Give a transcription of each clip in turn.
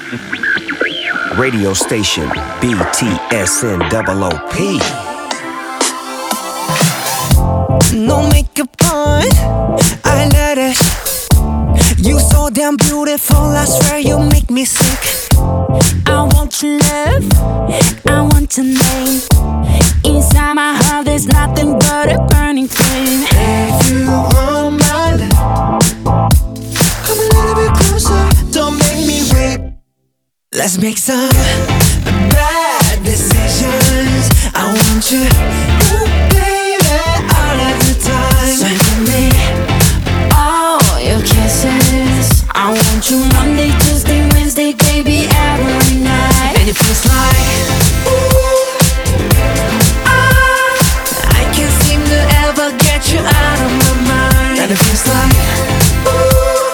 Radio station BTSN double OP. No makeup on, I let it. You so damn beautiful, I swear you make me sick. I want your love, I want your name. Inside my heart there's nothing but a burning flame. If you want my love, come a little bit closer, don't make me wait. Let's make some bad decisions. I want you, ooh, baby, all of the time. So give me All your kisses, I want you Monday, Tuesday, Wednesday, baby, every night. and it feels like, ooh, I can't seem to ever get you out of my mind. And it feels like, ooh,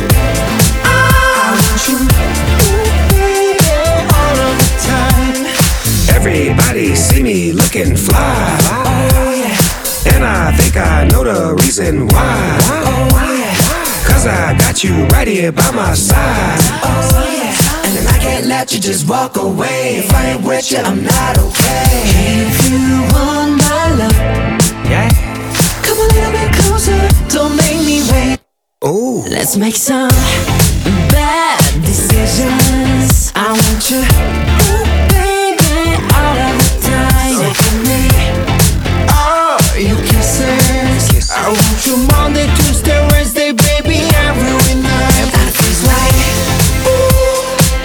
I want you, ooh, baby, all of the time. Everybody see me looking fly, Oh yeah, and I think I know the reason why. oh yeah, Cause I got you right here by my side. oh yeah. And I can't let you just walk away. If I ain't with you, I'm not okay. If you want my love, Yeah. come a little bit closer, don't make me wait. Ooh. Let's make some bad decisions. I want you, ooh, baby, All of the time. so give me all your kisses. I want you Monday, Tuesday, Wednesday, baby, every night. And it feels like, ooh,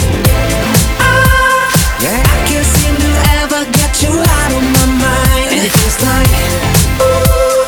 Yeah. I can't seem to ever get you out of my mind. And it feels like, ooh,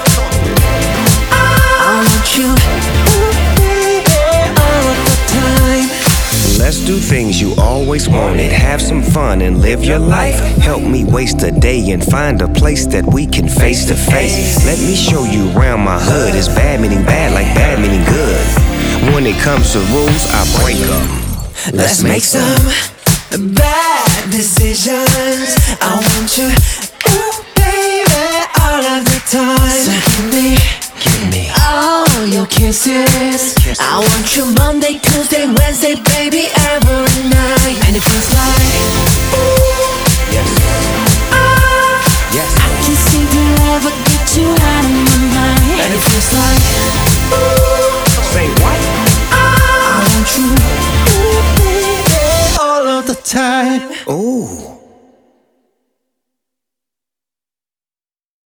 I want you, ooh, baby, all of the time. Let's do things you always wanted. Have some fun and live your life. Help me waste a day and find a place that we can face to face. Let me show you around my hood. It's bad meaning bad like bad meaning good. When it comes to rules, I break them. Let's make some bad decisions. I want you, ooh, baby, all of the time. So give me all your kisses. I want you Monday, Tuesday, Wednesday, baby, every night. And it feels like, ooh, Yes. Yes. I can't seem to ever get you out of my mind. and it feels like, ooh, Say what? I want you, ooh, baby, all of the time. Ooh.